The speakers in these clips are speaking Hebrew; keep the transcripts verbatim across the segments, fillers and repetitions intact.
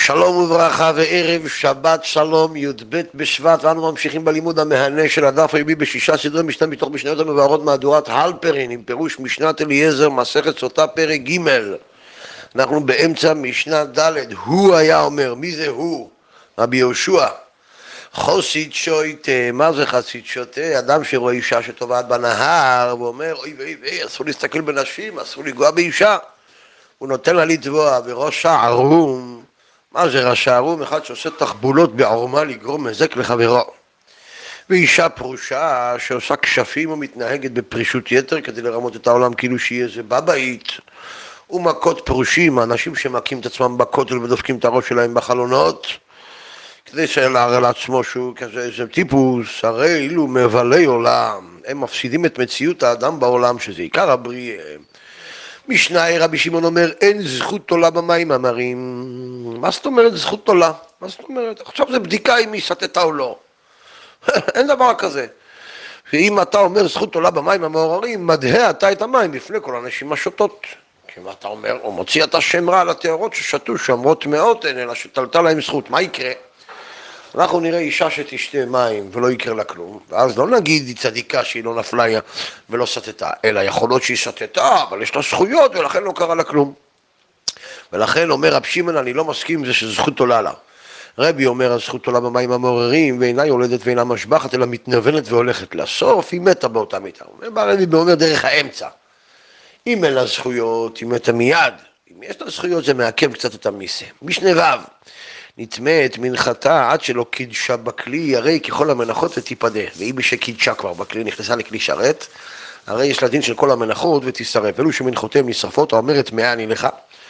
שלום וברכה וערב שבת שלום י"ב בשבט, ואנו ממשיכים בלימוד המהנה של הדף היומי בשישה סדרי משנה מתוך משניות המבוארות מהדורת הלפרין עם פירוש משנת אליעזר מסכת סוטה פרק ג'. אנחנו באמצע משנה ד'. הוא היה אומר, מי זה הוא? רבי יהושע. חוסיד שויטה, מה זה חסיד שוטה? אדם שרואה אישה שטובעת בנהר ואומר אוי ואי ואי, אסור להסתכל בנשים, אסור לגוע באישה, הוא נותן לה לטבוע. וראש הערום, מה זה ראש הערום? אחד שעושה תחבולות בעורמה לגרום נזק לחברו. ואישה פרושה שעושה כשפים ומתנהגת בפרישות יתר כדי לרמות את העולם כאילו שהיא איזה בבית. ומכות פרושים, האנשים שמכים את עצמם בכותל ודופקים את הראש שלהם בחלונות כדי להראה לעצמו שהוא כזה איזה טיפוס. הרי אילו מבלי עולם, הם מפסידים את מציאות האדם בעולם שזה עיקר הבריאה. משנה רבי שמעון אומר, אין זכות תולה במים המרים. מה זאת אומרת זכות תולה? מה זאת אומרת? עכשיו זה בדיקה אם היא סטתה או לא. אין דבר כזה. ואם אתה אומר זכות תולה במים המעוררים, מדהה אתה את המים בפני כל הנשים השותות. כי מה אתה אומר? הוא מוציא את השם רע על התיאורות ששתו שאומרות מאות אין, אלא שתלתה להם זכות. מה יקרה? אנחנו נראה אישה שתשתה מים ולא יקרה לה כלום, ואז לא נגיד היא צדיקה שהיא לא נפלה ולא סטתה, אלא יכול להיות שהיא סטתה, אבל יש לה זכויות ולכן לא קרה לה כלום. ולכן אומר רב שמעון, אני לא מסכים עם זה שזכות עולה לה. רבי אומר, הזכות עולה במים המעוררים, ואינה יולדת ואינה משבחת, אלא מתנוונת והולכת לסוף, היא מתה באותה מיתה. רבי אומר דרך האמצע. אם אין לה זכויות, היא מתה מיד. אם יש לה זכויות, זה מעכב קצת את המיסה. משנה רב. נטמאת מנחתה עד שלא קידשה בכלי, הרי ככל המנחות ותיפדה. והיא שקידשה כבר בכלי, נכנסה לכלי שרת, הרי יש לה דין של כל המנחות ותשרף. אלו שמנחותיהם נשרפות, האומרת טמאה אני לך.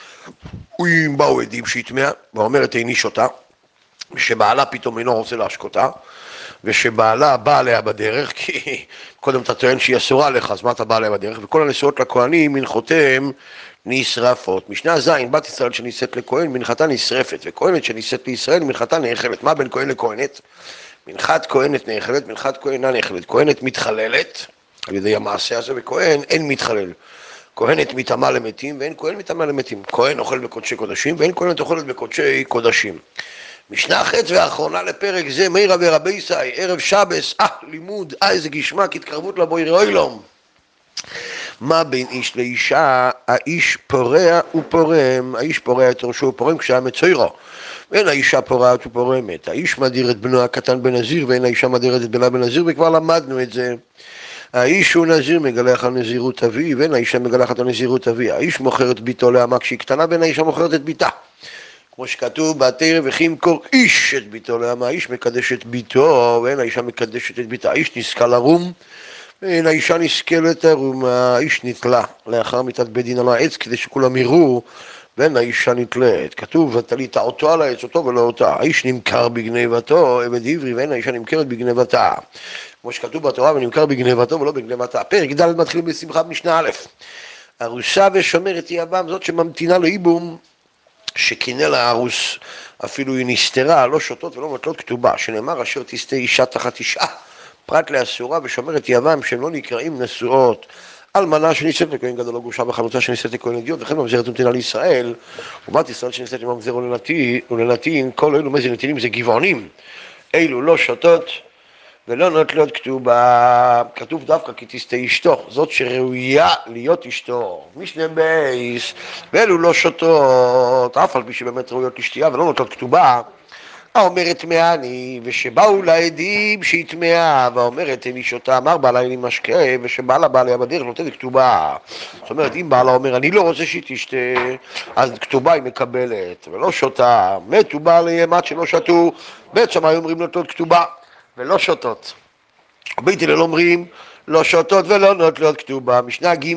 אם באו עדים שהיא טמאה, והאומרת איני שותה, ושבעלה פתאום אינו רוצה להשקותה, ושבעלה בא עליה בדרך, כי קודם אתה טוען שהיא אסורה לך, אז מה אתה בא עליה בדרך? וכל הנשואות לכהנים, מנחותיהם נשרפות. משנה זין, בת ישראל שנישאת לכהן, מנחתה נשרפת, וכהנת שנישאת לישראל, מנחתה נאכלת. מה בין כהן לכהנת? מנחת כהנת נאכלת, מנחת כהן אינה נאכלת. כהנת מתחללת על ידי המעשה הזה, וכהן אין מתחלל. כהנת מטמאה למתים, ואין כהן מטמאה למתים. כהן אוכל בקודשי קודשים, ואין כהנת אוכלת בקודשי קודשים. משנה החץ והאחרונה לפרק זה, מאירא ורבי ישי, ערב שבס, אה, לימוד, אה, איזה גשמק, התקרבות לבוירי אוילום. מה בין איש לאישה? האיש פורע ופורם, האיש פורע את ראשו ופורם כשהיה מצוירו, ואין האישה פורעת ופורמת. האיש מדיר את בנו הקטן בנזיר, ואין האישה מדירת את בנה בנזיר, וכבר למדנו את זה. האיש הוא נזיר מגלח על נזירות אבי, ואין האישה מגלחת על נזירות אבי. האיש מוכר את ביתו לאמה כשהיא קטנה, ואין האישה מוכרת את ביתה. כמו שכתוב בתורה, וכי ימכור איש את ביתו לאמה, האיש מקדש את ביתו, ואין האישה מקדשת את ביתה. האיש נזכה לרום, ואין האישה נזכלת ערום. האיש נתלה לאחר מיתת בית דין על העץ כדי שכולם יראו, ואין האישה נתלית. כתוב ותלית אותו על העץ, אותו ולא אותה. האיש נמכר בגנבתו, עבד עברי, ואין האישה נמכרת בגנבתה. כמו שכתוב בתורה, ונמכר בגנבתו ולא בגנבתה. פרק ד' מתחיל בשמחה במשנה א'. ארוסה ושומרת יבם, זאת שממתינה לאיבום, שקינא לה ארוס, אפילו היא נסתרה, לא שותות ולא מטלות כתובה, שנאמר אשר תסתה אישה תחת אישה, פרט לאסורה ושומרת יבם, שהם לא נקראים נשואות. אלמנה שנישאת לכהן גדול או גרושה בחלוצה שנישאת לכהן הדיוט, וכן ממזרת ומתינה לישראל, ובת ישראל שנישאת לממזר ולנתין, כל אלו מזר נתינים זה גבעונים, אלו לא שותות ולא נוטלות כתובה. כתוב דווקא כי תסתה אשתו, זאת שראויה להיות אשתו. משנה בייס, ואלו לא שותות, אף על פי שבאמת ראויות לשתייה ולא נוטלות כתובה. האומרת טמאה אני, ושבאו לעדים שהיא טמאה, והאומרת איני שותה, אמר בעלה איני משקה, ושבעלה בא עליה בדרך נותנת כתובה. זאת אומרת, אם בעלה אומר אני לא רוצה שהיא תשתה, אז כתובה היא מקבלת, ולא שותה. מתו בעליהם עד שלא שתו, בית שמאי אומרים נוטלות כתובה ולא שותות. בית הלל אומרים לא שותות ולא נוטלות כתובה. משנה ג'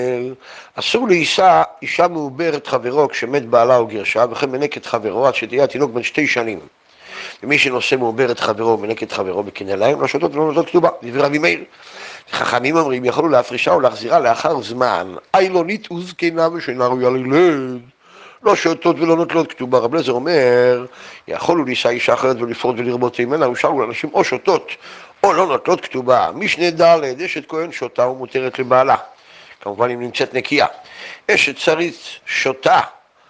אסור לאישה, אישה מעוברת חברו כשמת בעלה או גרשה, וכן מנקת חברו עד שתהיה התינוק בן שתי שנים. ומי שנושא מעוברת חברו ומנקת חברו בקנה להם, לא שותות ולא נוטלות כתובה. דברי רבי מאיר. חכמים אומרים יכולו להפרישה או להחזירה לאחר זמן, איילונית וזקנה ושינה ראויה לילד. לא שותות ולא נוטלות כתובה. רב אליעזר אומר, יכולו לישא אישה אחרת ולפרוט ולרבות ממנה, ושארו לאנשים או שותות או לא נוטלות כתובה. משנה ד' אשת כהן שותה ומותרת לבעלה, כמובן אם נמצאת נקייה. אשת שריץ שותה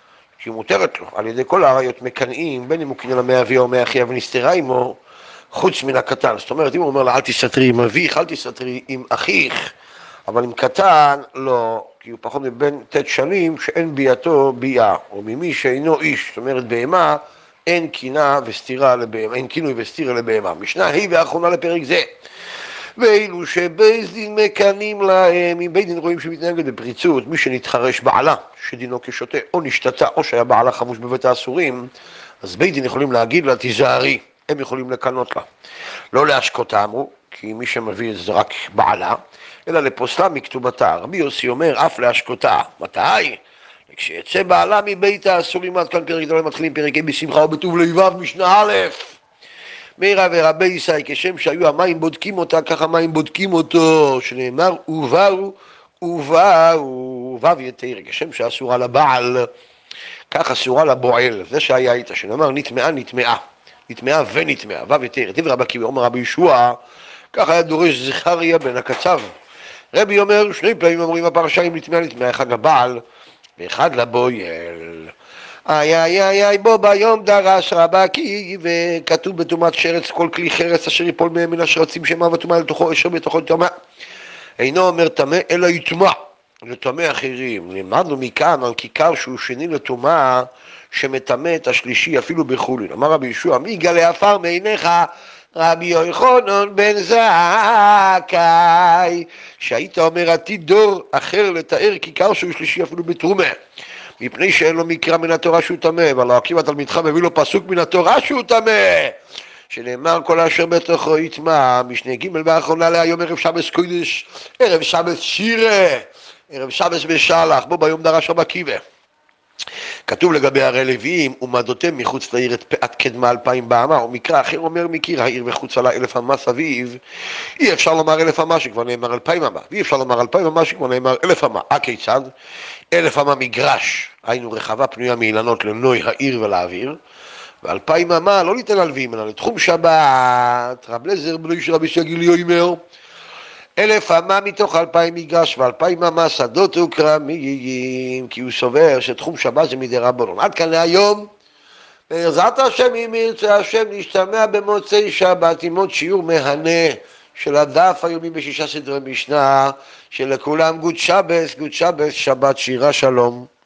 שהיא מותרת לו, על ידי כל העריות מקנאים, בין אם הוא קנה למאביה או מאחיה ונסתרה עמו, חוץ מן הקטן. זאת אומרת, אם הוא אומר לה, אל תסתרי עם אביך, אל תסתרי עם אחיך, אבל עם קטן, לא, כי הוא פחות מבין תת שנים שאין ביאתו ביאה, או ממי שאינו איש, זאת אומרת, בהמה, אין קינה וסתירה לבהמה, אין קינוי וסתירה לבהמה. משנה היא ואחרונה לפרק זה. ואילו שבית דין מקנים להם, אם בית דין רואים שמתנהגת בפריצות, מי שנתחרש בעלה, שדינו כשוטה, או נשתתה, או שהיה בעלה חבוש בבית האסורים, אז בית דין יכולים להגיד לה, תיזהרי, הם יכולים לקנות לה. לא להשקותה אמרו, כי מי שמביא את זה רק בעלה, אלא לפוסלה מכתובתה. רבי יוסי אומר, אף להשקותה. מתי? כשיצא בעלה מבית האסורים, עד כאן פרק ד' מתחילים פרק ה' בשמחה ובטוב לבב, משנה א'. מירה ורבי ישי, כשם שהיו המים בודקים אותה, ככה המים בודקים אותו, שנאמר, ובאו, ובאו, ובאו יתר, כשם שאסורה לבעל, כך אסורה לבועל, זה שהיה איתה, שנאמר, נטמעה, נטמעה, נטמעה ונטמעה, ובאו יתר, דבר רבי עקיבא, אומר רבי ישוע, ככה היה דורש זכריה בן הקצב. רבי אומר, שני פעמים אומרים הפרשה, אם נטמעה, נטמעה, אחד לבעל, ואחד לבועל. איי איי איי איי בו ביום דרש רבא עקיבא, וכתוב בתומת שרץ כל כלי חרס אשר יפול מהם מן השרצים שמה וטומאה לתוכו אשר בתוכו טמא, אינו אומר טמא אלא יטמא לטמא אחרים. למדנו מכאן על כיכר שהוא שני לטומאה שמטמא את השלישי אפילו בחולין. אמר רבי ישוע, מי יגלה עפר מעיניך? רבי יוחנן בן זכאי, שהיית אומר עתיד דור אחר לתאר כיכר שהוא שלישי אפילו בתרומה, מפני שאין לו מקרא מן התורה שהוא טמא, אבל עקיבא תלמידך מביא לו פסוק מן התורה שהוא טמא, שנאמר כל אשר בתוכו יטמא. משנה ג' באחרונה להיום ערב שבס קודש, ערב שבס שירה, ערב שבס בשלח, בו ביום דרש רבא עקיבא. כתוב לגבי הרי לוויים, ומדותם מחוץ לעיר את פאת קדמה אלפיים באמה, ומקרא אחר אומר מקיר העיר וחוץ עלה אלף אמה סביב. אי אפשר לומר אלף אמה שכבר נאמר אלפיים אמה, ואי אפשר לומר אלפיים אמה שכבר נאמר אלף אמה. הכיצד? אלף אמה מגרש, היינו רחבה פנויה מאילנות למנוי העיר ולאוויר, ואלפיים אמה לא ניתן ללוויים אלא לתחום שבת. רב לזר בנו של רבי שגילי אומר, אלף אמה מתוך אלפיים מגרש ואלפיים אמה שדות וכרמיים, כי הוא סובר שתחום שבת זה מדי רבנן. עד כאן להיום, בעזרת השם אם ירצה השם נשתמע במוצאי שבת עם עוד שיעור מהנה של הדף היומי בשישה סדרי משנה, שלכולם גוד שבס, גוד שבס, שבת שירה שלום.